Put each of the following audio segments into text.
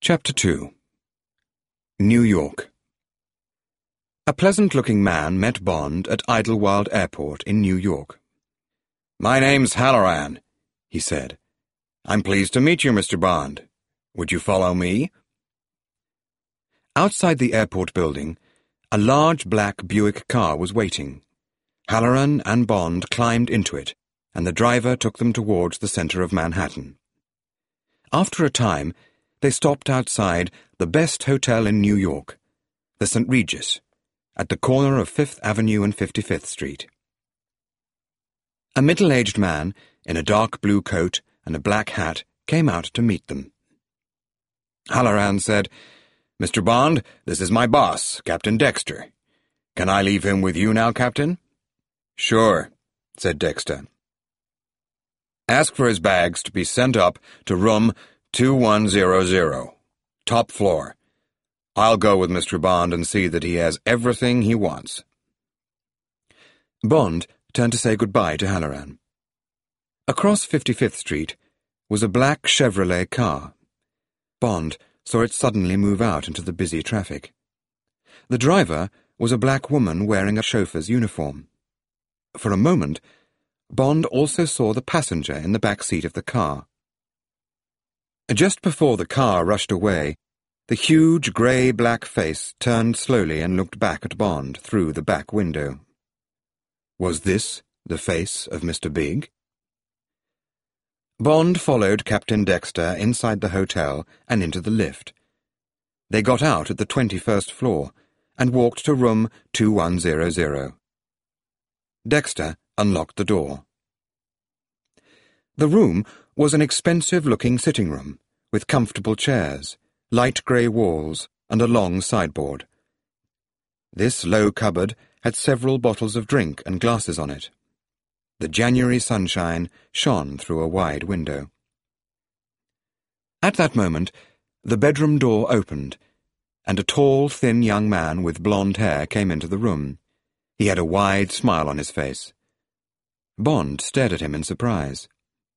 Chapter 2. New York. A pleasant-looking man met Bond at Idlewild Airport in New York. "My name's Halloran," he said. "I'm pleased to meet you, Mr. Bond. Would you follow me?" Outside the airport building, a large black Buick car was waiting. Halloran and Bond climbed into it, and the driver took them towards the center of Manhattan. After a time, they stopped outside the best hotel in New York, the St. Regis, at the corner of 5th Avenue and 55th Street. A middle-aged man in a dark blue coat and a black hat came out to meet them. Halloran said, "Mr. Bond, this is my boss, Captain Dexter. Can I leave him with you now, Captain?" "Sure," said Dexter. "Ask for his bags to be sent up to room 2100, top floor. I'll go with Mr. Bond and see that he has everything he wants." Bond turned to say goodbye to Halloran. Across 55th Street was a black Chevrolet car. Bond saw it suddenly move out into the busy traffic. The driver was a black woman wearing a chauffeur's uniform. For a moment, Bond also saw the passenger in the back seat of the car. Just before the car rushed away, the huge grey-black face turned slowly and looked back at Bond through the back window. Was this the face of Mr. Big? Bond followed Captain Dexter inside the hotel and into the lift. They got out at the 21st floor and walked to room 2100. Dexter unlocked the door. The room was an expensive-looking sitting room with comfortable chairs, light grey walls, and a long sideboard. This low cupboard had several bottles of drink and glasses on it. The January sunshine shone through a wide window. At that moment, the bedroom door opened, and a tall, thin young man with blonde hair came into the room. He had a wide smile on his face. Bond stared at him in surprise.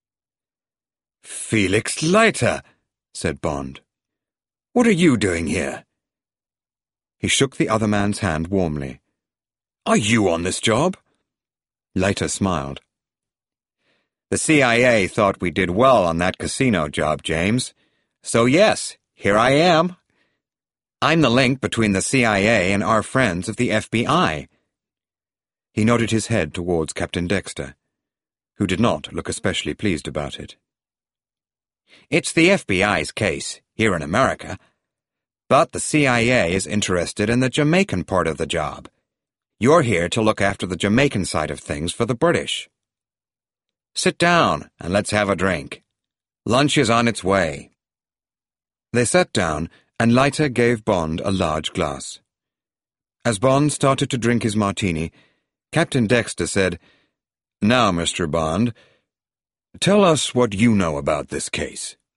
"Felix Leiter," said Bond. "What are you doing here?" He shook the other man's hand warmly. "Are you on this job?" Leiter smiled. "The CIA thought we did well on that casino job, James. So yes, here I am. I'm the link between the CIA and our friends of the FBI. He nodded his head towards Captain Dexter, who did not look especially pleased about it. "It's the FBI's case, here in America, but the CIA is interested in the Jamaican part of the job. You're here to look after the Jamaican side of things for the British. Sit down and let's have a drink. Lunch is on its way." They sat down, and Leiter gave Bond a large glass. As Bond started to drink his martini, Captain Dexter said, "Now, Mr. Bond, tell us what you know about this case."